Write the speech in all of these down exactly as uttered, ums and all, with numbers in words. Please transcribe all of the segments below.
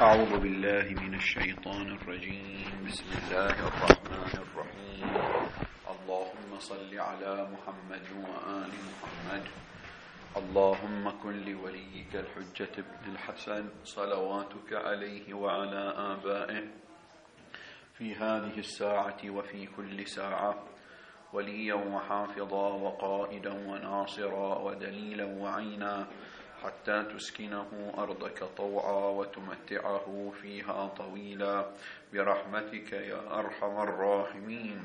أعوذ بالله من الشيطان الرجيم. بسم الله الرحمن الرحيم. اللهم صل على محمد وآل محمد. اللهم كن لوليك الحجة ابن الحسن صلواتك عليه وعلى آبائه في هذه الساعة وفي كل ساعة وليا وحافظا وقائدا وناصرا ودليلا وعينا، حتى تسكنه أرضك طوعا وتمتعه فيها طويلا برحمتك يا أرحم الراحمين.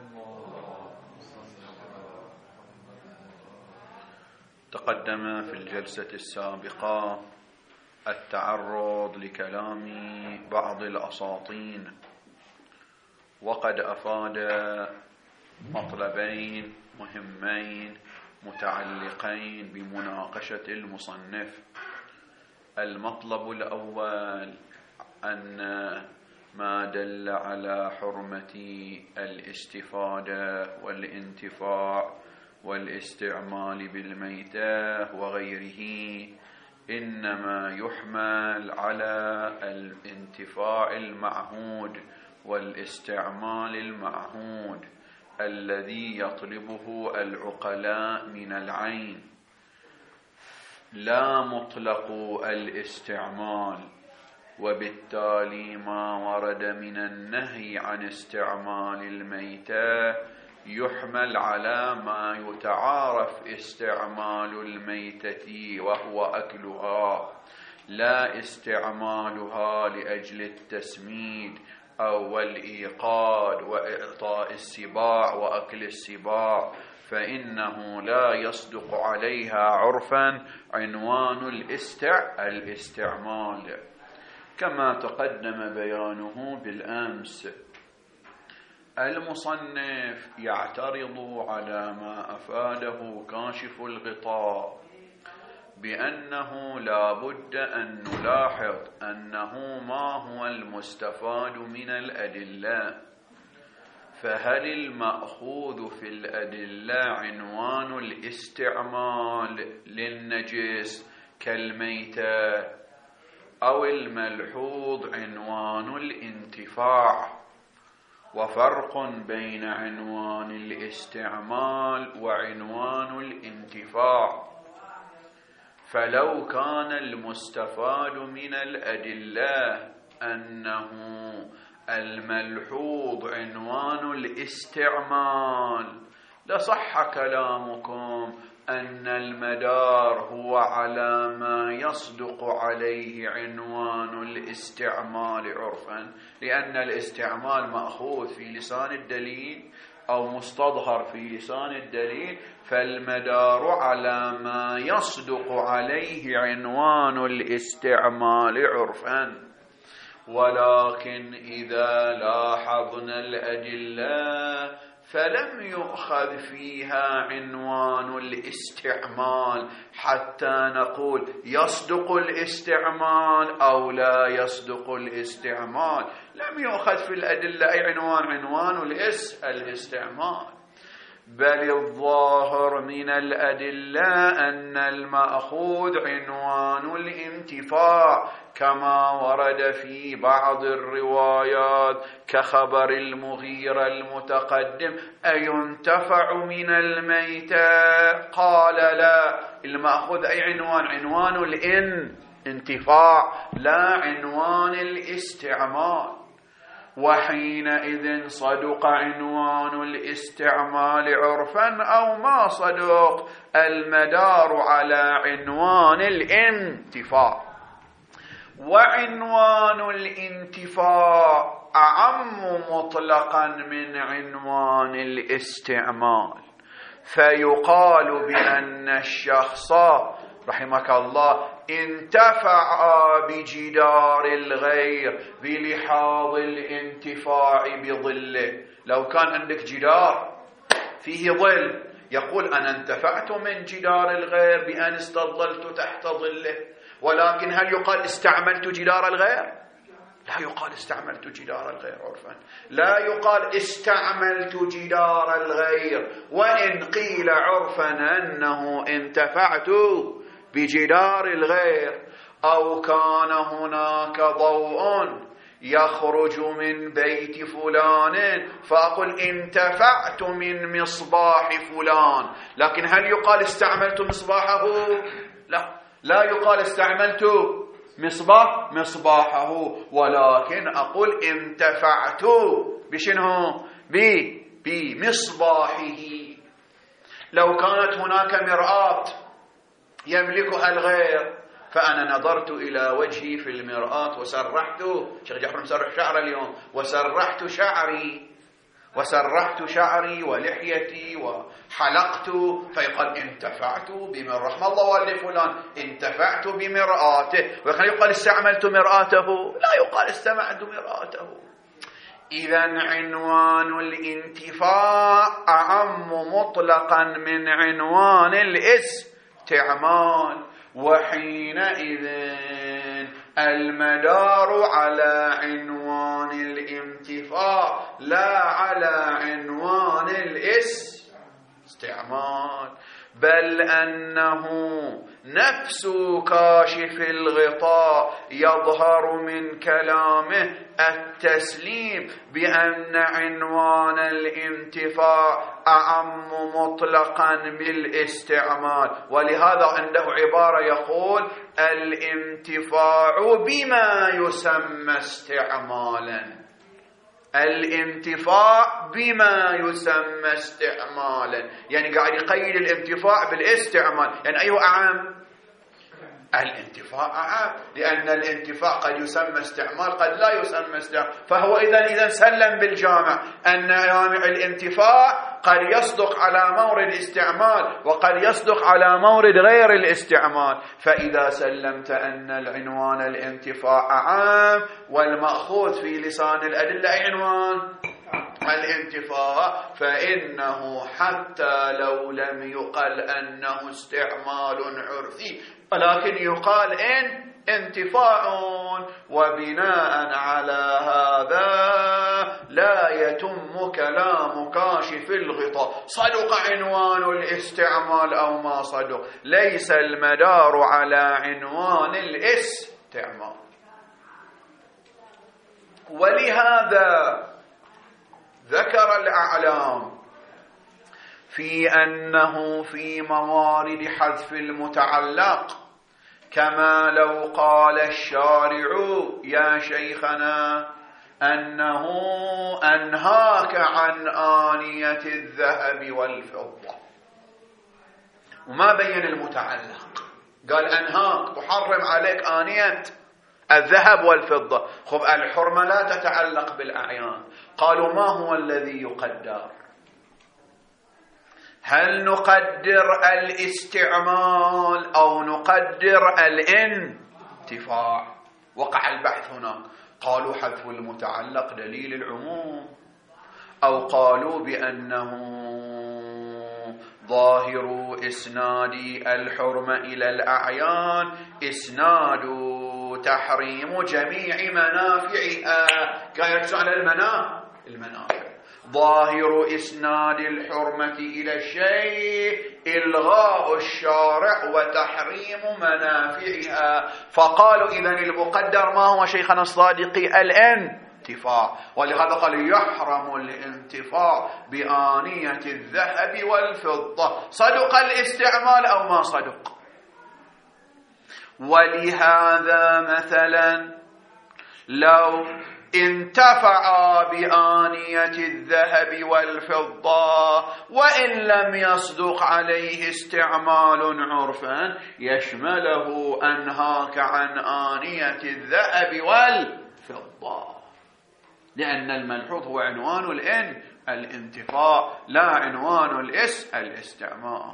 تقدم في الجلسة السابقة التعرض لكلام بعض الأساطين، وقد أفاد مطلبين مهمين متعلقين بمناقشة المصنف. المطلب الأول أن ما دل على حرمة الاستفادة والانتفاع والاستعمال بالميتة وغيره إنما يحمل على الانتفاع المعهود والاستعمال المعهود الذي يطلبه العقلاء من العين، لا مطلق الاستعمال. وبالتالي ما ورد من النهي عن استعمال الميتة يحمل على ما يتعارف استعمال الميتة وهو أكلها، لا استعمالها لأجل التسميد أو الإيقاد وإعطاء السباع وأكل السباع، فإنه لا يصدق عليها عرفا عنوان الاستع... الاستعمال كما تقدم بيانه بالأمس. المصنف يعترض على ما أفاده كاشف الغطاء بأنه لا بد أن نلاحظ أنه ما هو المستفاد من الأدلة، فهل المأخوذ في الأدلة عنوان الاستعمال للنجس كالميتة، أو الملحوظ عنوان الانتفاع؟ وفرق بين عنوان الاستعمال وعنوان الانتفاع. فلو كان المستفاد من الأدلة أنه الملحوظ عنوان الاستعمال لصح كلامكم أن المدار هو على ما يصدق عليه عنوان الاستعمال عرفا، لأن الاستعمال مأخوذ في لسان الدليل أو مستظهر في لسان الدليل، فالمدار على ما يصدق عليه عنوان الاستعمال عرفا. ولكن إذا لاحظنا الأدلة فلم يؤخذ فيها عنوان الاستعمال حتى نقول يصدق الاستعمال أو لا يصدق الاستعمال. لم يؤخذ في الأدلة أي عنوان عنوان الاس الاستعمال، بل الظاهر من الأدلة أن المأخوذ عنوان الانتفاع كما ورد في بعض الروايات كخبر المغيرة المتقدم: أينتفع من الميتة؟ قال لا. المأخوذ أي عنوان؟ عنوان الانتفاع لا عنوان الاستعمال. وحينئذ صدق عنوان الاستعمال عرفا أو ما صدق، المدار على عنوان الانتفاع. وعنوان الانتفاع أعم مطلقا من عنوان الاستعمال، فيقال بأن الشخص رحمك الله انتفع بجدار الغير بلحاظ الانتفاع بظله. لو كان عندك جدار فيه ظل يقول أنا انتفعت من جدار الغير بأن استظللت تحت ظله، ولكن هل يقال استعملت جدار الغير؟ لا يقال استعملت جدار الغير عرفا، لا يقال استعملت جدار الغير. وإن قيل عرفا أنه انتفعت بجدار الغير، أو كان هناك ضوء يخرج من بيت فلان فأقول انتفعت من مصباح فلان، لكن هل يقال استعملت مصباحه؟ لا، لا يقال استعملت مصباح مصباحه، ولكن أقول انتفعت بشنو؟ بمصباحه. لو كانت هناك مرآة يملكها الغير فأنا نظرت إلى وجهي في المرآة وسرحت، شيخ جعفر مسرح شعر اليوم، وسرحت شعري وسرحت شعري ولحيتي وحلقت، فيقال انتفعت بمرآة. رحم الله والد فلان انتفعت بمرآته، ويقال يقال استعملت مرآته، لا يقال استعملت مرآته. إذا عنوان الانتفاع أعم مطلقا من عنوان الاستعمال، وحينئذ المدار على عنوان الانتفاع لا على عنوان الاستعمال، بل أنه نفس كاشف الغطاء يظهر من كلامه التسليم بأن عنوان الانتفاع أعم مطلقا بالاستعمال. ولهذا عنده عبارة يقول الانتفاع بما يسمى استعمالا، الانتفاع بما يسمى استعمالا، يعني قاعد يقيد الانتفاع بالاستعمال. يعني أيه أعم؟ الانتفاع أعم، لأن الانتفاع قد يسمى استعمال قد لا يسمى استعمال. فهو إذا إذا سلم بالجامع أن جامع الانتفاع قد يصدق على مورد استعمال وقد يصدق على مورد غير الاستعمال. فإذا سلمت أن العنوان الانتفاع أعم والمأخوذ في لسان الأدلة أي عنوان؟ الانتفاع، فإنه حتى لو لم يقل أنه استعمال عرفي ولكن يقال إن انتفاع، وبناء على هذا لا يتم كلام كاشف الغطاء صدق عنوان الاستعمال أو ما صدق، ليس المدار على عنوان الاستعمال. ولهذا ذكر الأعلام في أنه في موارد حذف المتعلق كما لو قال الشارع يا شيخنا أنه أنهاك عن آنية الذهب والفضة، وما بين المتعلق، قال أنهاك تحرم عليك آنية الذهب والفضة. خب الحرمة لا تتعلق بالأعيان، قالوا ما هو الذي يقدر؟ هل نقدر الاستعمال أو نقدر الانتفاع؟ وقع البحث هناك، قالوا حذف المتعلق دليل العموم، أو قالوا بأنه ظاهر إسناد الحرمة إلى الأعيان إسناد تحريم جميع منافعها، كايرجع على المنافع المنافع ظاهر إسناد الحرمة إلى الشيء إلغاء الشارع وتحريم منافعها. فقالوا إذن المقدر ما هو شيخنا الصادقي؟ الانتفاع، ولهذا قال يحرم الانتفاع بآنية الذهب والفضة. صدق الاستعمال أو ما صدق؟ ولهذا مثلا لو انتفع بآنية الذهب والفضة وإن لم يصدق عليه استعمال عرفا يشمله أنهاك عن آنية الذهب والفضة، لأن الملحوظ هو عنوان الإن الانتفاع لا عنوان الإس الاستعمال.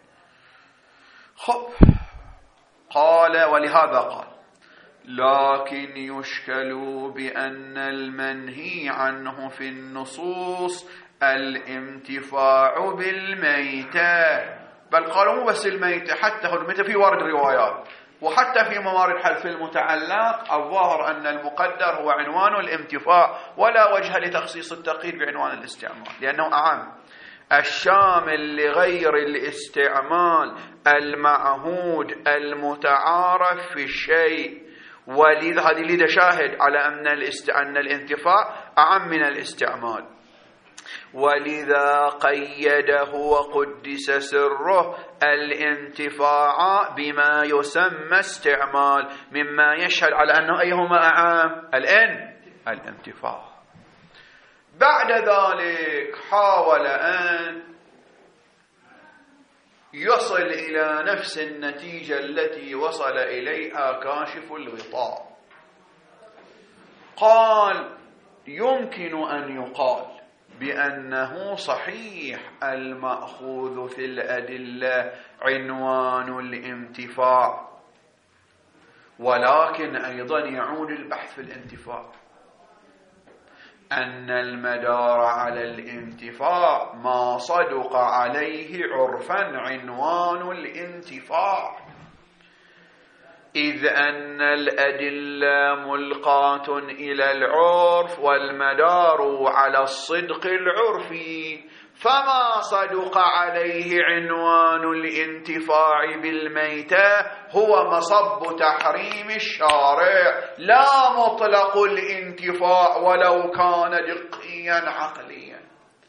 خب قال ولهذا قال لكن يشكل بأن المنهي عنه في النصوص الانتفاع بالميتة، بل قالوا مو بس الميتة، حتى الميتة في وارد روايات، وحتى في موارد حذف المتعلق الظاهر أن المقدر هو عنوان الانتفاع، ولا وجه لتخصيص التقييد بعنوان الاستعمال لأنه أعم. الشامل لغير الاستعمال المعهود المتعارف في الشيء. ولذا هذه لذا شاهد على أن, الاست... أن الانتفاع أعم من الاستعمال. ولذا قيده وقدس سره الانتفاع بما يسمى استعمال، مما يشهد على أنه أيهما أعم؟ الان الانتفاع. بعد ذلك حاول أن يصل إلى نفس النتيجة التي وصل إليها كاشف الغطاء. قال: يمكن أن يقال بأنه صحيح المأخوذ في الأدلة عنوان الانتفاع، ولكن أيضا يعود البحث في الانتفاع أن المدار على الانتفاع ما صدق عليه عرفا عنوان الانتفاع، إذ أن الأدلة ملقاة إلى العرف والمدار على الصدق العرفي، فما صدق عليه عنوان الانتفاع بالميتة هو مصب تحريم الشارع، لا مطلق الانتفاع ولو كان دقيا عقليا.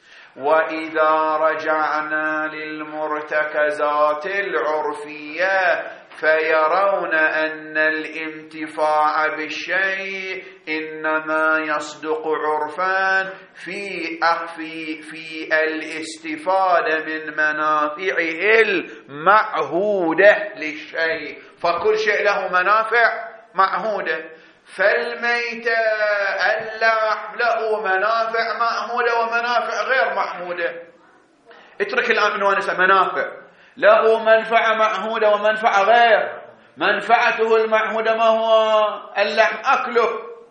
وإذا رجعنا للمرتكزات العرفية فيرون أن الانتفاع بالشيء إنما يصدق عرفان في في في الاستفادة من منافعه المعهودة للشيء، فكل شيء له منافع معهودة. فالميتة اللحم له منافع معهودة ومنافع غير معهودة. اترك الآن عنوان منافع، له منفعة معهودة ومنفعة غير. منفعته المعهودة ما هو؟ اللحم أكله،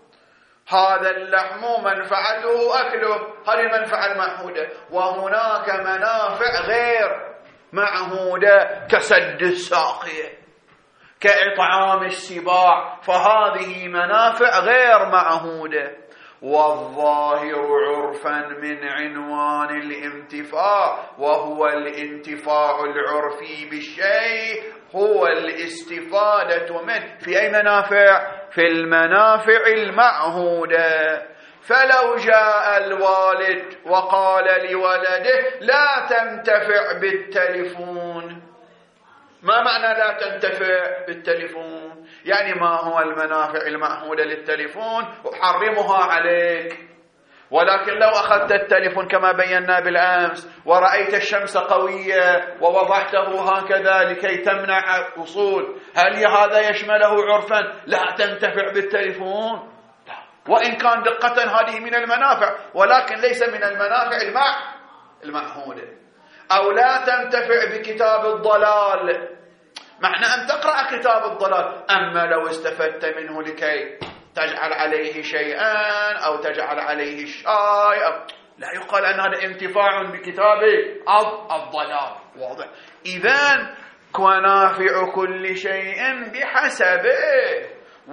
هذا اللحم منفعته أكله، هذه المنفعة المعهودة. وهناك منافع غير معهودة كسد الساقية، كإطعام السباع، فهذه منافع غير معهودة. والظاهر عرفا من عنوان الانتفاع، وهو الانتفاع العرفي بالشيء، هو الاستفادة منه في أي منافع؟ في المنافع المعهودة. فلو جاء الوالد وقال لولده لا تنتفع بالتلفون، ما معنى لا تنتفع بالتلفون؟ يعني ما هو المنافع المعهودة للتلفون وحرمها عليك. ولكن لو أخذت التلفون كما بينا بالأمس ورأيت الشمس قوية ووضعته هكذا لكي تمنع وصول، هل هذا يشمله عرفا لا تنتفع بالتلفون؟ لا. وإن كان دقة هذه من المنافع، ولكن ليس من المنافع المع المعهودة. أو لا تنتفع بكتاب الضلال، معنى أن تقرأ كتاب الضلال، أما لو استفدت منه لكي تجعل عليه شيئا أو تجعل عليه الشاي أو... لا يقال أن هذا انتفاع بكتاب الضلال. واضح؟ إذن منافع كل شيء بحسبه،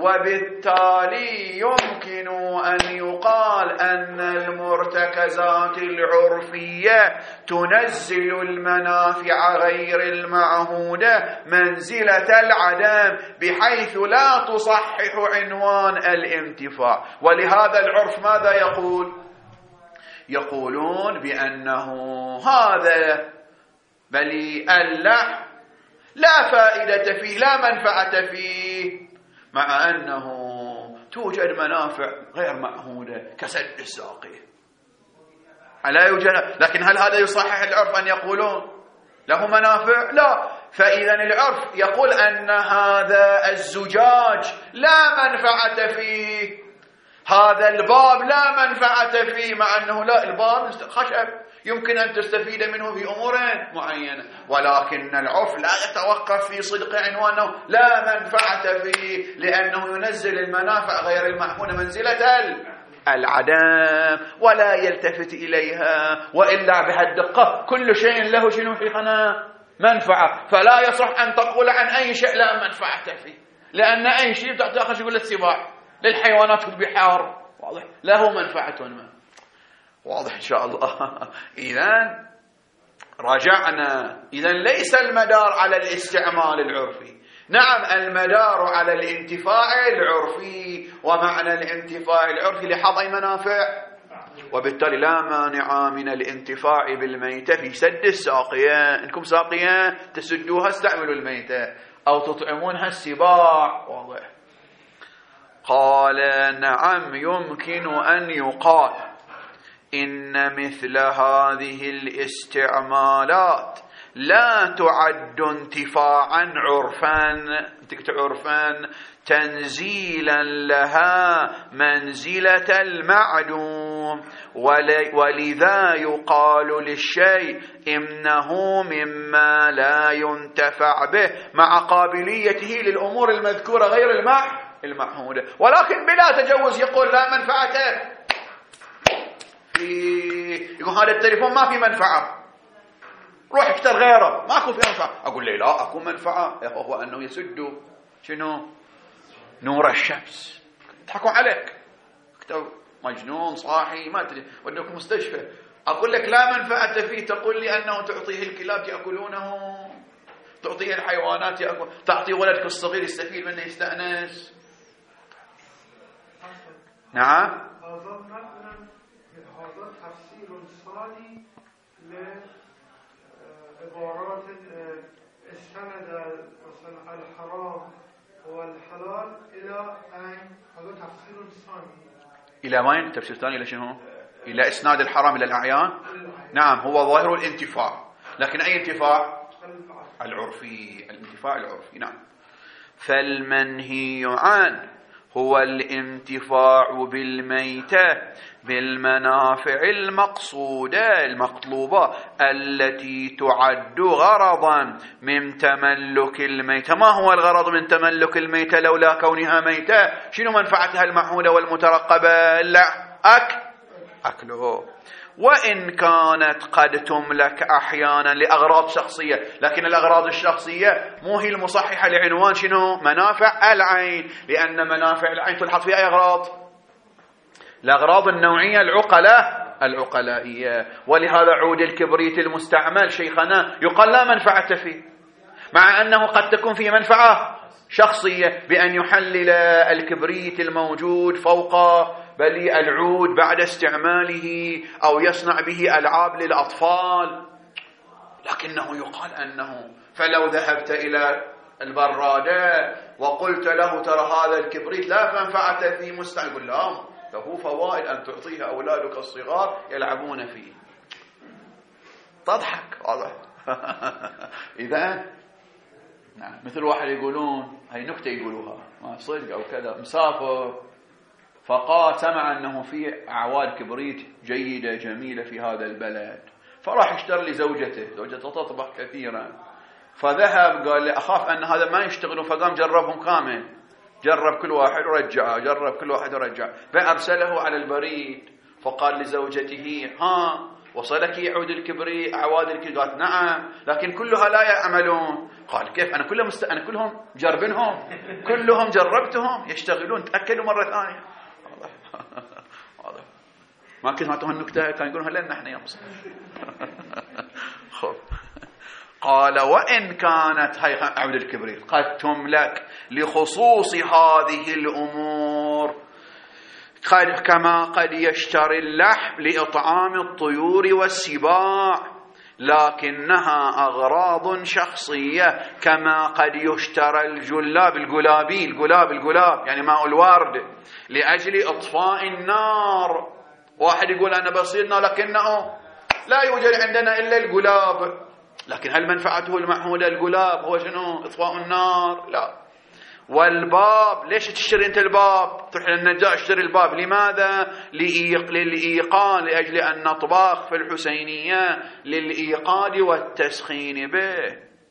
وبالتالي يمكن أن يقال أن المرتكزات العرفية تنزل المنافع غير المعهودة منزلة العدم، بحيث لا تصحح عنوان الانتفاع. ولهذا العرف ماذا يقول؟ يقولون بأنه هذا بل اللحم لا فائدة فيه، لا منفعة فيه، مع أنه توجد منافع غير معهودة كسد الساقية. لا يوجد. لكن هل هذا يصحح العرف أن يقولون له منافع؟ لا. فإذا العرف يقول أن هذا الزجاج لا منفعة فيه، هذا الباب لا منفعة فيه، مع أنه لا، الباب خشب يمكن أن تستفيد منه في أمور معينة، ولكن العرف لا يتوقف في صدق عنوانه لا منفعة فيه، لأنه ينزل المنافع غير المعهودة منزلة العدم ولا يلتفت إليها. وإلا بهالدقة كل شيء له شنو في قناة منفعة، فلا يصح أن تقول عن أي شيء لا منفعة فيه، لأن أي شيء تأخذ يقول السباع للحيوانات في البحار، واضح له منفعة ما. واضح إن شاء الله. إذن راجعنا. إذن ليس المدار على الاستعمال العرفي، نعم المدار على الانتفاع العرفي، ومعنى الانتفاع العرفي لحظ أي منافع، وبالتالي لا مانع من الانتفاع بالميتة في سد الساقية. إنكم ساقية تسدوها استعملوا الميتة أو تطعمونها السباع. واضح. قال نعم يمكن أن يقال إن مثل هذه الاستعمالات لا تعد انتفاعا عرفا عرفا تنزيلا لها منزلة المعدوم، ولذا يقال للشيء إنه مما لا ينتفع به مع قابليته للأمور المذكورة غير المع المعهودة، ولكن بلا تجوز. يقول لا منفعته في، يقول هذا التليفون ما في منفعة، روح اشتر غيره ماكو في منفعة. أقول لي لا أكو منفعة، هو أنه يسد شنو نور الشمس. يضحكوا عليك، مجنون صاحي ما تدري ودوك مستشفى. أقول لك لا منفعة فيه، تقول لي أنه تعطيه الكلاب يأكلونه، تعطيه الحيوانات يأكل، تعطي ولدك الصغير يستفيد منه يستأنس. نعم هذا تفسير صالح لعبارات استند مثلا الحرام والحلال إلى أين، هذا تفسير ثاني. إلى وين تفسير ثاني؟ إلى شنو؟ إلى إسناد الحرام إلى الأعيان. نعم هو ظاهر الانتفاع، لكن أي انتفاع؟ العرفي، الانتفاع العرفي. نعم. فالمنهي عنه هو الانتفاع بالميتة بالمنافع المقصودة المطلوبة التي تعد غرضا من تملك الميتة. ما هو الغرض من تملك الميتة لولا كونها ميتة؟ شنو منفعتها المعهودة والمترقبة؟ لا أك أكله، وإن كانت قد تملك أحيانا لأغراض شخصية، لكن الأغراض الشخصية مو هي المصححة لعنوان شنو منافع العين، لأن منافع العين تلحظ في أي أغراض؟ الأغراض النوعية العقلة العقلائية. ولهذا عود الكبريت المستعمل شيخنا يقال لا منفعة فيه، مع أنه قد تكون فيه منفعة شخصية بأن يحلل الكبريت الموجود فوق بل العود بعد استعماله أو يصنع به ألعاب للأطفال، لكنه يقال أنه فلو ذهبت إلى البرادة وقلت له ترى هذا الكبريت لا منفعة فيه مستعمل، يقول لا له فوائد أن تعطيه أولادك الصغار يلعبون فيه. تضحك واضح. إذا نعم مثل واحد يقولون هاي نكتة يقولوها ما صدق أو كذا، مسافر فقال سمع أنه في أعواد كبريت جيدة جميلة في هذا البلد، فراح اشتري لزوجته، زوجته تطبخ كثيرا، فذهب قال لي أخاف أن هذا ما يشتغلون، فقام جربهم كامل، جرب كل واحد ورجع، جرب كل واحد ورجع، فأرسله على البريد، فقال لزوجته ها وصلك يعود الكبريت أعواد الكبريت؟ قالت نعم لكن كلها لا يعملون. قال كيف أنا كلهم مست... أنا كلهم جربنهم، كلهم جربتهم يشتغلون، تأكدوا مرة ثانية. ما كنت ما تهون النكتة كان يقولونها لنا احنا يا مصر. خب قال وإن كانت هاي عود الكبريت قد تملك لخصوص هذه الأمور قد كما قد يشتري اللحم لإطعام الطيور والسباع، لكنها أغراض شخصية كما قد يشترى الجلاب الجلابي الجلاب الجلاب يعني ماء الورد لأجل إطفاء النار. واحد يقول أنا بصير نار لكنه لا يوجد عندنا إلا الجلاب، لكن هل منفعته المعهودة الجلاب هو شنو؟ إطفاء النار؟ لا. والباب ليش تشتري أنت الباب؟ تروح للنجار اشتري الباب، لماذا؟ للإيقاد، لأجل أن نطبخ في الحسينية للإيقاد والتسخين به.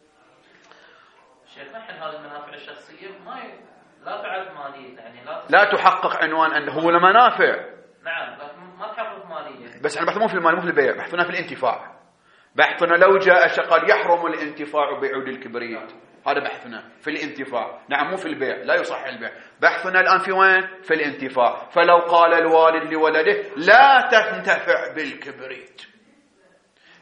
شيخ نحن هذه المنافع الشخصية ما ي... لا تعد مالية، يعني لا, لا تحقق عنوان أنه هو المنافع. نعم لكن ما تحقق مالية. بس احنا بحثنا مو في المال مو في البيع، بحثنا في الانتفاع. بحثنا لو جاء شقال يحرم الانتفاع بعود الكبريت، هذا بحثنا في الانتفاع. نعم مو في البيع، لا يصح البيع. بحثنا الآن في وين؟ في الانتفاع. فلو قال الوالد لولده لا تنتفع بالكبريت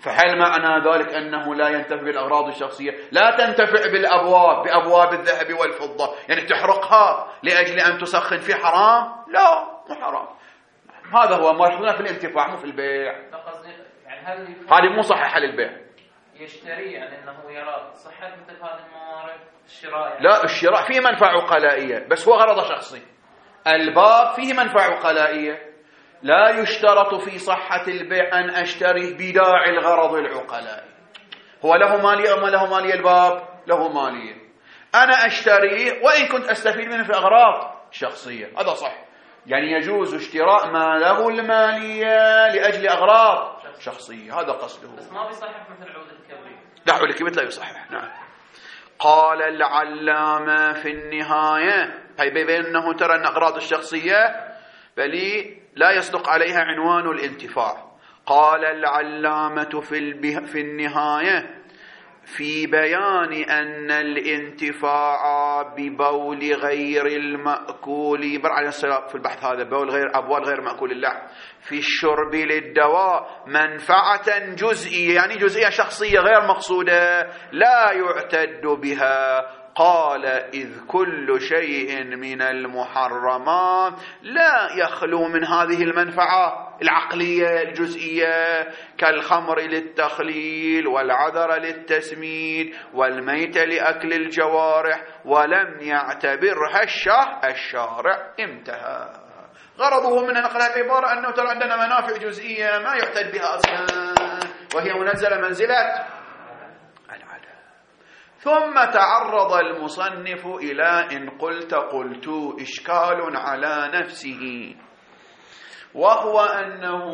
فهل معنى ذلك أنه لا ينتفع بالأغراض الشخصية؟ لا تنتفع بالأبواب، بأبواب الذهب والفضة، يعني تحرقها لأجل أن تسخن في حرام؟ لا، مو حرام. هذا هو مرحلنا في الانتفاع مو في البيع. يعني هذه هذه مو صحيحة للبيع. يشتري يعني أنه يرى صحة مثل هذه الموارد الشراء يعني. لا، الشراء فيه منفعة عقلائية بس هو غرض شخصي. الباب فيه منفعة عقلائية، لا يشترط في صحة البيع أن أشتري بداعي الغرض العقلائي. هو له مالية أو ما له مالية؟ الباب له مالية، أنا أشتريه وإن كنت أستفيد منه في أغراض شخصية، هذا صح. يعني يجوز اشتراء ما له المالية لأجل أغراض شخصية، هذا قصده. بس ما بيصحح مثل عود الكبريت. لا، عود الكبريت لا يصحح. نعم. قال العلامة في النهاية، هي بيبين أنه ترى أن أغراض الشخصية بل لا يصدق عليها عنوان الانتفاع. قال العلامة في, البه... في النهاية في بيان أن الانتفاع ببول غير المأكول، بر على السلام في البحث هذا، بول غير أبوال غير مأكول اللحم في الشرب للدواء منفعة جزئية، يعني جزئية شخصية غير مقصودة لا يعتد بها. قال إذ كل شيء من المحرمات لا يخلو من هذه المنفعة العقلية الجزئية، كالخمر للتخليل والعذر للتسميد والميت لأكل الجوارح، ولم يعتبرها الشارع. انتهى. غرضه من نقل العبارة أنه ترى عندنا منافع جزئية ما يعتد بها أصلا، وهي منزلة منزلة. ثم تعرض المصنف إلى إن قلت قلت إشكال على نفسه، وهو أنه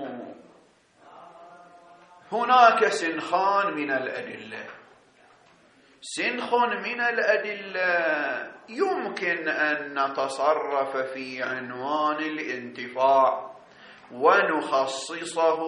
هناك سنخان من الأدلة. سنخ من الأدلة يمكن أن نتصرف في عنوان الانتفاع ونخصصه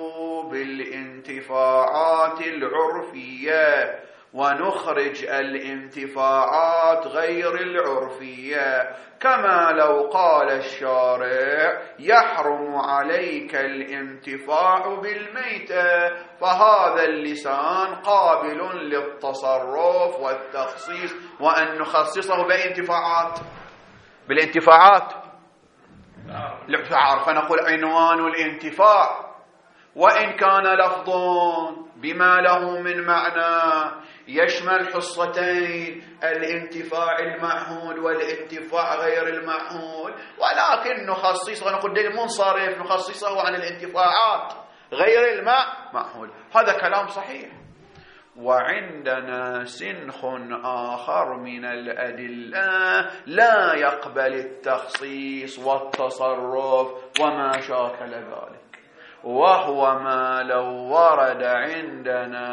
بالانتفاعات العرفية ونخرج الانتفاعات غير العرفية، كما لو قال الشارع يحرم عليك الانتفاع بالميتة، فهذا اللسان قابل للتصرف والتخصيص، وأن نخصصه بالانتفاعات بالانتفاعات الانتفاع. فنقول عنوان الانتفاع وإن كان لفظ بما له من معنى يشمل حصتين، الانتفاع المعهود والانتفاع غير المعهود، ولكن نخصصه ونقول دليل منصرف نخصصه عن الانتفاعات غير المعهود. هذا كلام صحيح. وعندنا سنخ آخر من الأدلة لا يقبل التخصيص والتصرف وما شاكل ذلك، وهو ما لو ورد عندنا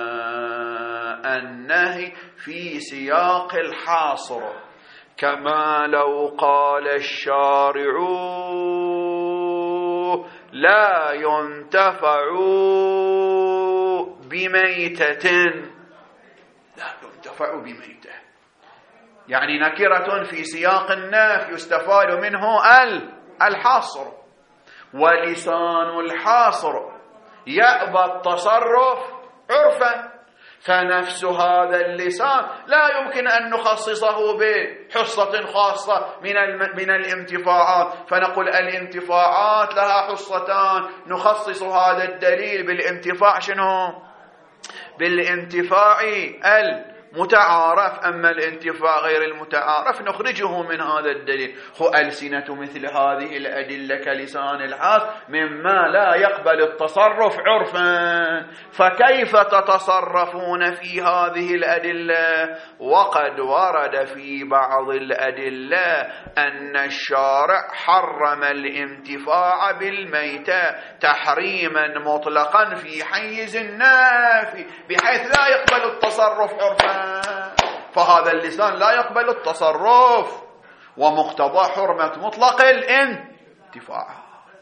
النهي في سياق الحاصر، كما لو قال الشارع لا ينتفع بميتة، لا ينتفع بميتة، يعني نكرة في سياق النفي يستفاد منه الحاصر، ولسان الحاصر يأبى التصرف عرفا، فنفس هذا اللسان لا يمكن أن نخصصه بحصة خاصة من من الانتفاعات، فنقول الانتفاعات لها حصتان، نخصص هذا الدليل بالانتفاع شنو؟ بالانتفاع المتعارف، أما الانتفاع غير المتعارف نخرجه من هذا الدليل. هو ألسنة مثل هذه الأدلة كلسان الحاص مما لا يقبل التصرف عرفا، فكيف تتصرفون في هذه الأدلة؟ وقد ورد في بعض الأدلة أن الشارع حرم الانتفاع بالميتة تحريما مطلقا في حيز النافي بحيث لا يقبل التصرف عرفا، فهذا اللسان لا يقبل التصرف، ومقتضى حرمة مطلق الانتفاعات،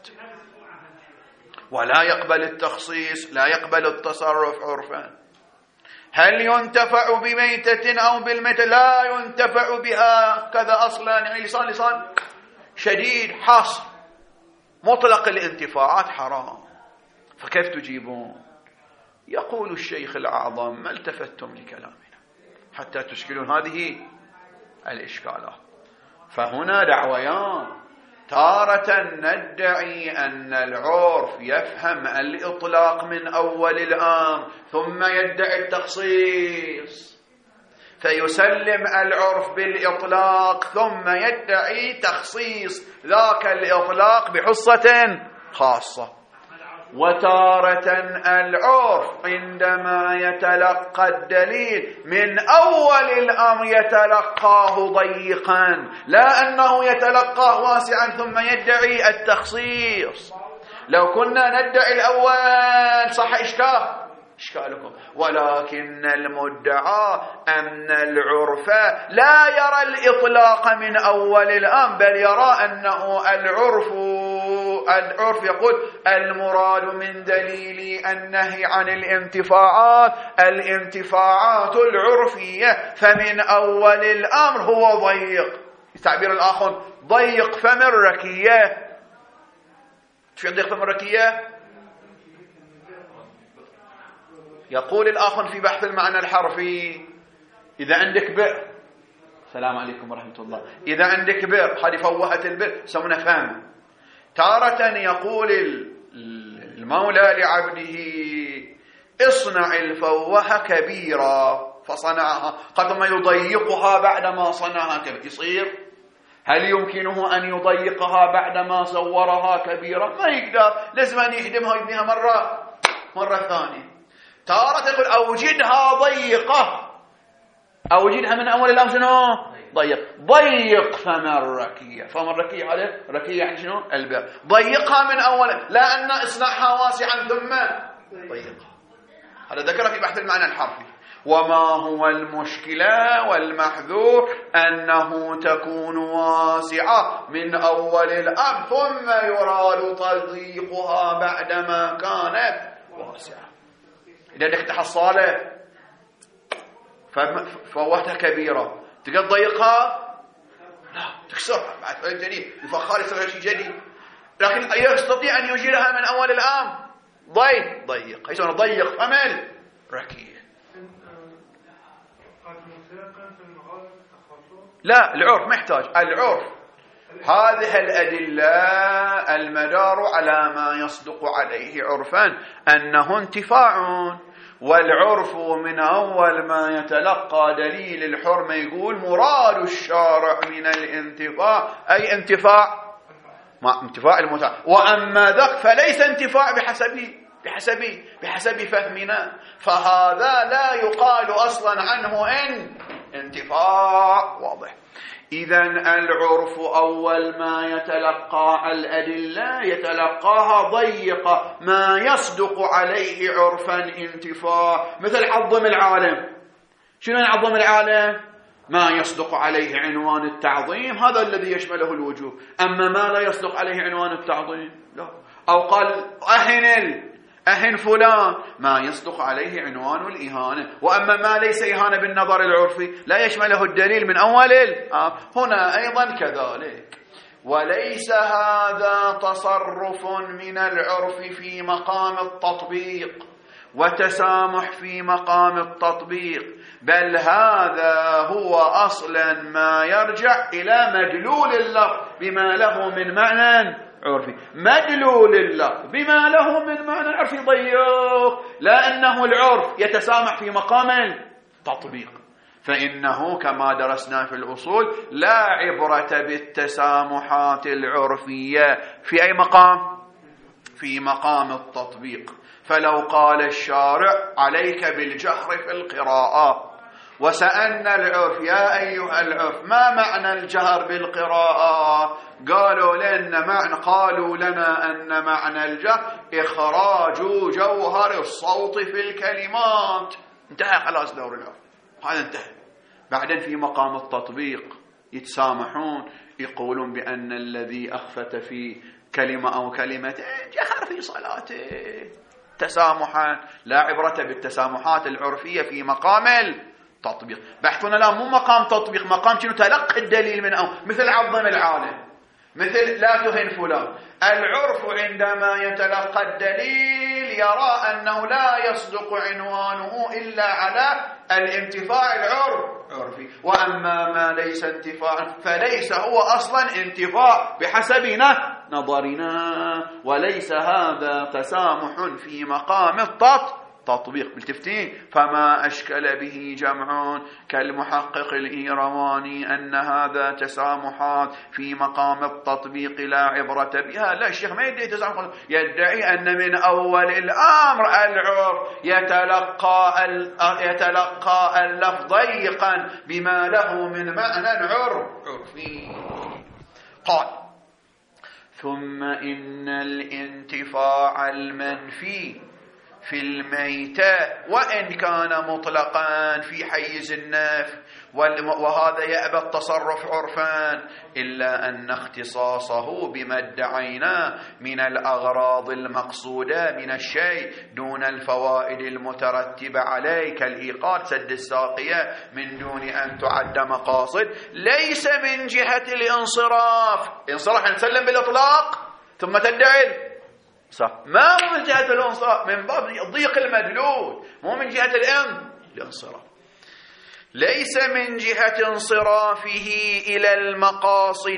ولا يقبل التخصيص، لا يقبل التصرف عرفا. هل ينتفع بميتة أو بالميتة؟ لا ينتفع بها كذا أصلا، يعني لسان لسان شديد حاصر، مطلق الانتفاعات حرام. فكيف تجيبون؟ يقول الشيخ الأعظم: ما التفتتم لكلامنا حتى تشكلون هذه الإشكالات؟ فهنا دعويان: تارة ندعي أن العرف يفهم الإطلاق من أول الأمر ثم يدعي التخصيص، فيسلم العرف بالإطلاق ثم يدعي تخصيص ذاك الإطلاق بحصة خاصة. وتارة العرف عندما يتلقى الدليل من أول الأمر يتلقاه ضيقا، لا أنه يتلقاه واسعا ثم يدعي التخصيص. لو كنا ندعي الأول صح إشكال إشكالكم، ولكن المدعى أن العرف لا يرى الإطلاق من أول الأمر، بل يرى أنه العرف العرف يقول: المراد من دليل النهي عن الانتفاعات الانتفاعات العرفية، فمن أول الأمر هو ضيق. التعبير الآخر: ضيق فم الركية. شو ضيق فم الركية؟ يقول الآخر في بحث المعنى الحرفي: إذا عندك بئر، السلام عليكم ورحمة الله، إذا عندك بئر، هذه فوهة البئر يسمونها فهم. تارة يقول المولى لعبده: اصنع الفوهة كبيرة، فصنعها، قد ما يضيقها بعدما صنعها كبيرة. يصير هل يمكنه أن يضيقها بعدما صورها كبيرة؟ ما يقدر، لازم أن يهدمها ويبنيها مرة مرة ثانية. تارة يقول: أوجدها ضيقة، أوجدها من أول الأمر شنو؟ ضيق. ضيق فم الركية، فم الركية هذا ركية يعني شنو؟ البئر. ضيقها من أول، لا أن اصنعها واسعا ثم ضيقها. هذا ذكر في بحث المعنى الحرفي. وما هو المشكلة والمحذور؟ أنه تكون واسعة من أول الأمر ثم يراد تضييقها بعدما كانت واسعة. إذا بدك تحصاله فوهتها كبيرة، تقدر تضيقها؟ لا، تكسرها بعد فهم جديد، الفخار يصير شيء جديد، لكن يستطيع أن يجيرها من أول الأمر ضيق ضيق يسمى ضيق فمل ركية. لا، العرف محتاج، العرف هذه الأدلة المدار على ما يصدق عليه عرفا أنه انتفاع، والعرف من أول ما يتلقى دليل الحرمة يقول مراد الشارع من الانتفاع أي انتفاع ما انتفاع المتع، وأما ذاك فليس انتفاع بحسب بحسب بحسب فهمنا، فهذا لا يقال أصلا عنه إن انتفاع. واضح؟ إذن العرف أول ما يتلقى الأدلة يتلقاها ضيقة، ما يصدق عليه عرفا انتفاع، مثل عظم العالم. شنو عظم العالم؟ ما يصدق عليه عنوان التعظيم، هذا الذي يشمله الوجوب. أما ما لا يصدق عليه عنوان التعظيم لا. أو قال أهن أهن فلان، ما يصدق عليه عنوان الإهانة. وأما ما ليس إهانة بالنظر العرفي لا يشمله الدليل من أول الأمر، هنا أيضا كذلك. وليس هذا تصرف من العرف في مقام التطبيق وتسامح في مقام التطبيق، بل هذا هو أصلا ما يرجع إلى مدلول اللفظ بما له من معنى عرفي. مدلول اللفظ بما له من معنى عرفي ضيق، لأنه العرف يتسامح في مقام التطبيق، فإنه كما درسنا في الأصول لا عبرة بالتسامحات العرفية في أي مقام؟ في مقام التطبيق. فلو قال الشارع عليك بالجهر في القراءة، وسألنا العرف يا أيها العرف ما معنى الجهر بالقراءة؟ قالوا لنا معنى قالوا لنا أن معنى الجهر إخراج جوهر الصوت في الكلمات. انتهى خلاص دور العرف، هذا انتهى. بعدين في مقام التطبيق يتسامحون، يقولون بأن الذي أخفت في كلمة أو كلمتين جهر في صلاته تسامحا، لا عبرة بالتسامحات العرفية في مقام التطبيق. بحثنا الآن مو مقام تطبيق، مقام شنو؟ تلقي الدليل من أول، مثل عظم العالم، مثل لا تهن فلان. العرف عندما يتلقى الدليل يرى أنه لا يصدق عنوانه إلا على الانتفاع العرفي، وأما ما ليس انتفاعا فليس هو أصلا انتفاع بحسبنا نظرنا، وليس هذا تسامح في مقام التطبيق تطبيق بالتفتين. فما أشكل به جمع كالمحقق الإيرواني أن هذا تسامحات في مقام التطبيق لا عبرة بها. لا، الشيخ ما يدعي تسامحات، يدعي أن من أول الأمر العرف يتلقى يتلقى اللفظ ضيقا بما له من معنى عرفي. قال: ثم إن الانتفاع المنفي في الميتة وإن كان مطلقا في حيز النفي، وهذا يأبى التصرف عرفا، إلا أن اختصاصه بما ادعينا من الأغراض المقصودة من الشيء دون الفوائد المترتبة عليه كالإيقاد سد الساقية من دون أن تعد مقاصد، ليس من جهة الانصراف. انصراف نسلم بالإطلاق ثم تدعي صح، ما هو من جهة الانصراف، من باب ضيق المدلول، مو من جهة الانصراف. ليس من جهة انصرافه إلى المقاصد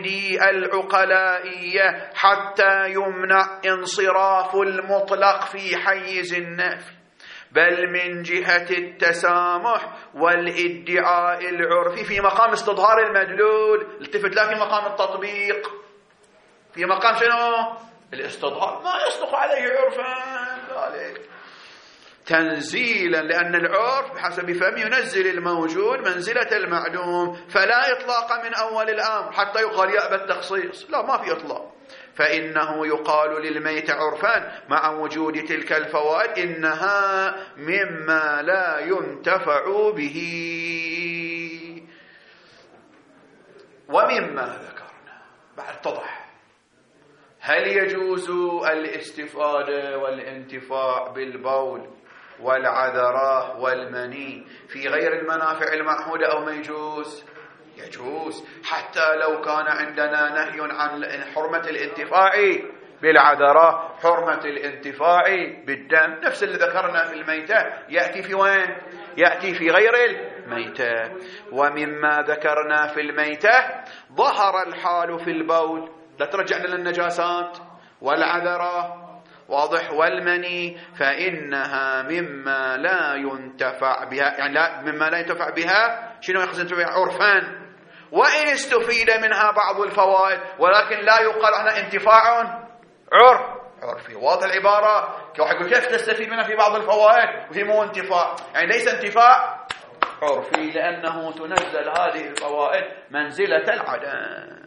العقلائية حتى يمنع انصراف المطلق في حيز النفي، بل من جهة التسامح والادعاء العرفي في مقام استظهار المدلول. التفت لا في مقام التطبيق، في مقام شنو؟ الاستظهار، ما يصدق عليه عرفا ذلك تنزيلا، لأن العرف بحسب فهم ينزل الموجود منزلة المعدوم، فلا إطلاق من أول الأمر حتى يقال يأبى التخصيص، لا، ما في إطلاق. فإنه يقال للميت عرفا مع وجود تلك الفوائد إنها مما لا ينتفع به. ومما ذكرنا بعد اتضح هل يجوز الاستفادة والانتفاع بالبول والعذراء والمني في غير المنافع المعهودة أو ما يجوز؟ يجوز، حتى لو كان عندنا نهي عن حرمة الانتفاع بالعذراء، حرمة الانتفاع بالدم، نفس اللي ذكرنا في الميتة يأتي في وين؟ يأتي في غير الميتة. ومما ذكرنا في الميتة ظهر الحال في البول، لا ترجعنا للنجاسات والعذراء، واضح، والمني، فإنها مما لا ينتفع بها، يعني لا مما لا ينتفع بها شنو يقصد بها؟ عرفا، وإن استفيد منها بعض الفوائد، ولكن لا يقال عنها انتفاع عرف عرفي. واضح العبارة؟ يقول كيف تستفيد منها في بعض الفوائد وهي مو انتفاع؟ يعني ليس انتفاع عرفي، لأنه تنزل هذه الفوائد منزلة العدم.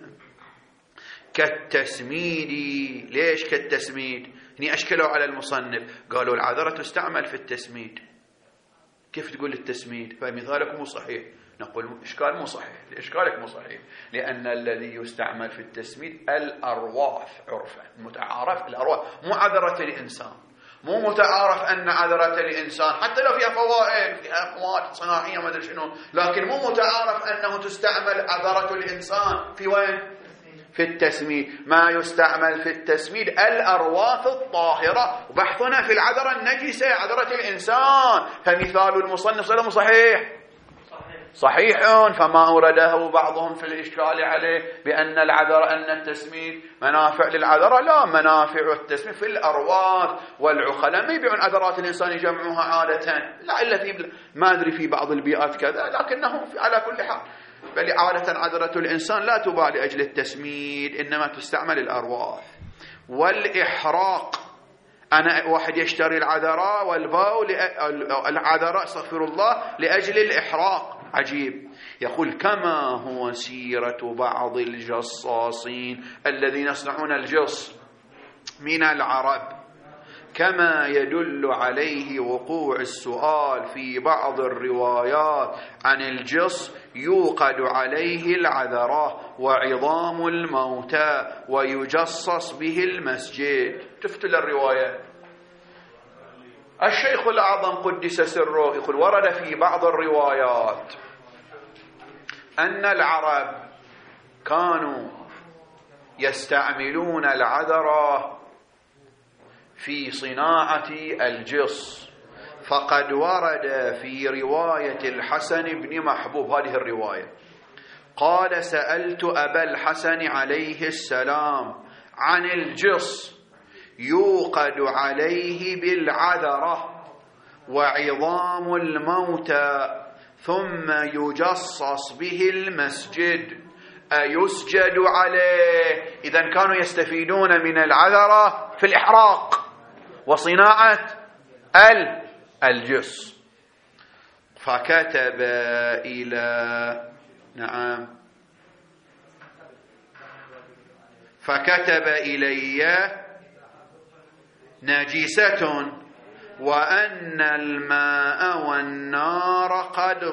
كالتسميد. ليش كالتسميد؟ هني أشكلوا على المصنف، قالوا العذرة تستعمل في التسميد. كيف تقول التسميد؟ فمثالك مو صحيح. نقول إشكال مو صحيح. لإشكالك مو صحيح، لأن الذي يستعمل في التسميد الأرواح عرفا، متعارف الأرواح، مو عذرة الإنسان، مو متعارف أن عذرة الإنسان حتى لو فيها فوائد فيها مواد صناعية ما أدري شنو، لكن مو متعارف أنه تستعمل عذرة الإنسان في وين؟ في التسميد. ما يستعمل في التسميد الأرواح الطاهرة، وبحثنا في العذرة النجسة عذرة الإنسان، فمثال المصنف صلى صحيح صحيح، فما أورده بعضهم في الإشكال عليه بأن العذرة أن التسميد منافع للعذرة، لا، منافع التسميد في الأرواح والعقلاء، ما يبيعون عذرات الإنسان يجمعوها عادة، لا إلا في ما أدري في بعض البيئات كذا، لكنه على كل حال بل عادة عذرة الإنسان لا تباع لأجل التسميد، إنما تستعمل الأرواح. والإحراق، أنا واحد يشتري العذراء والباء العذراء استغفر الله لأجل الإحراق، عجيب. يقول كما هو سيرة بعض الجصاصين الذين يصنعون الجص من العرب، كما يدل عليه وقوع السؤال في بعض الروايات عن الجص يوقد عليه العذراء وعظام الموتى ويجصص به المسجد. تفتل الرواية. الشيخ الأعظم قدس سره يقول ورد في بعض الروايات أن العرب كانوا يستعملون العذراء في صناعة الجص، فقد ورد في رواية الحسن بن محبوب هذه الرواية قال: سألت أبا الحسن عليه السلام عن الجص يوقد عليه بالعذرة وعظام الموتى ثم يجصص به المسجد أيسجد عليه؟ إذن كانوا يستفيدون من العذرة في الإحراق وصناعة الجص. فكتب إلى نعم فكتب إلي نجسة وأن الماء والنار قد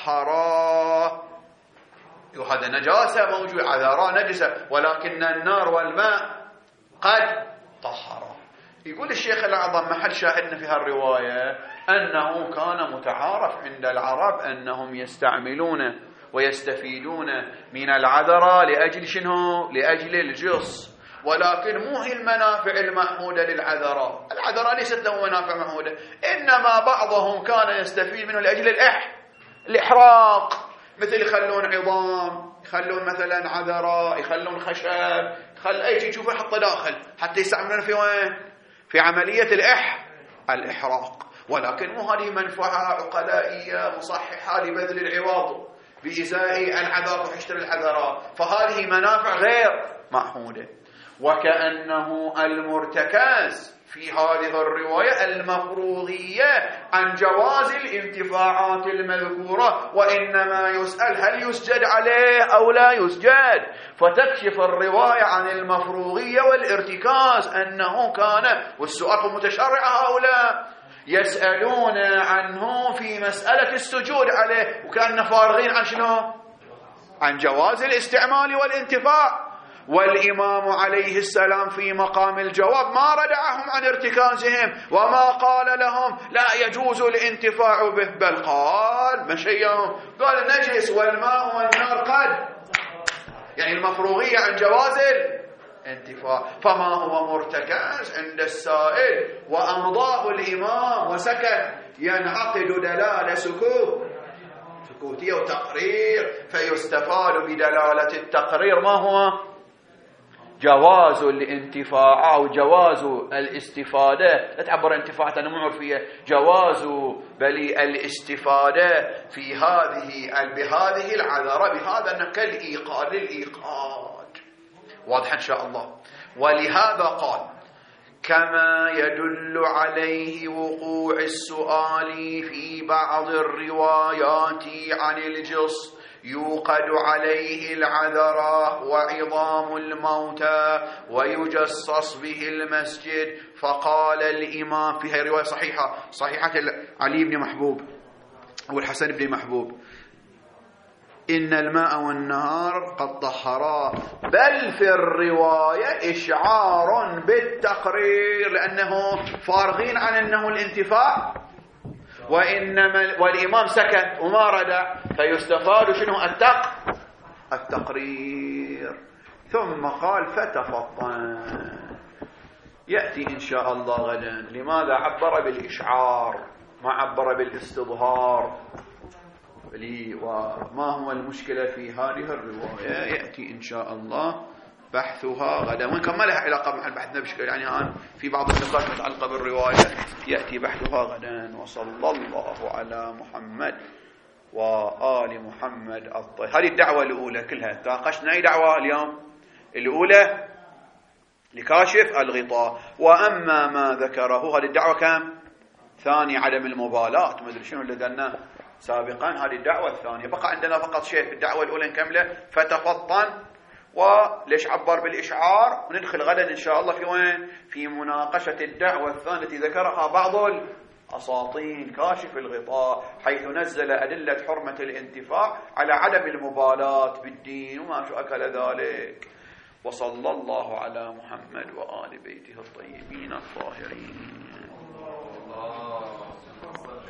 طهرا. هذا نجاسة موجود، عذراء نجسة، ولكن النار والماء قد طهرا. يقول الشيخ الأعظم محل شاهدنا في هالرواية أنه كان متعارف عند العرب أنهم يستعملون ويستفيدون من العذراء لأجل شنو؟ لأجل الجص، ولكن مو هي المنافع المحمودة للعذراء. العذراء ليست له منافع محمودة، إنما بعضهم كان يستفيد منه لأجل الإح الإحراق، مثل يخلون عظام، يخلون مثلا عذراء، يخلون خشب، يخل أي شيء تشوفه يحطه داخل حتى يستعملون في وين؟ في عملية الإح الإحراق. ولكن مو هذه منفعة عقلائية مصححة لبذل العوض بإزاء العذراء وحشتر العذراء، فهذه منافع غير محمودة. وكأنه المرتكز في هذه الرواية المفروغية عن جواز الانتفاعات المذكورة، وإنما يسأل هل يسجد عليه أو لا يسجد، فتكشف الرواية عن المفروغية والارتكاز أنه كان، والسؤال متشرع، هؤلاء يسألون عنه في مسألة السجود عليه، وكان فارغين عن شنو؟ عن جواز الاستعمال والانتفاع. والإمام عليه السلام في مقام الجواب ما ردعهم عن ارتكازهم وما قال لهم لا يجوز الانتفاع به، بل قال مشيهم، قال نجس والماء والنار قد، يعني المفروغية عن جواز الانتفاع. فما هو مرتكز عند السائل وأمضاه الإمام وسكت ينعقد دلالة سكوت سكوتية وتقرير، فيستفاد بدلالة التقرير ما هو؟ جواز الانتفاع أو جواز الاستفادة. لا تعبر انتفاعات أنا مو عرفية، جواز بل الاستفادة في هذه بهذه العذرة بهذا النكل الإيقاد للإيقاد. واضح إن شاء الله. ولهذا قال كما يدل عليه وقوع السؤال في بعض الروايات عن الجص يوقد عليه العذراء وعظام الموتى ويجصص به المسجد. فقال الإمام في هذه الرواية صحيحة صحيحة علي بن محبوب والحسن بن محبوب إن الماء والنهار قد طهرا، بل في الرواية إشعار بالتقرير لأنه فارغين عن أنه الانتفاع، وإنما والإمام سكت وما ردع، فيستفاد شنو؟ التق التقرير. ثم قال فتفطن، يأتي إن شاء الله غدا لماذا عبر بالإشعار ما عبر بالاستظهار، وما هو المشكلة في هذه الرواية يأتي إن شاء الله بحثها غدا، وإن كان ما لها علاقة مع البحث بشكل، يعني الآن في بعض النقاط متعلقة بالرواية يأتي بحثها غدا. وصلى الله على محمد وآل محمد الطيب. هذه الدعوة الأولى كلها تناقشنا. أي دعوة اليوم؟ الأولى لكاشف الغطاء. وأما ما ذكره هذه الدعوة كم؟ ثاني عدم المبالاة، ما أدري شنو اللي قلنا سابقا، هذه الدعوة الثانية. بقى عندنا فقط شيء في الدعوة الأولى نكمله فتفطن، وليش عبر بالإشعار، وندخل غدا إن شاء الله في وين؟ في مناقشة الدعوة الثانية التي ذكرها بعض الأساطين كاشف الغطاء، حيث نزل أدلة حرمة الانتفاع على عدم المبالاة بالدين وما شأكل ذلك. وصلى الله على محمد وآل بيته الطيبين الطاهرين.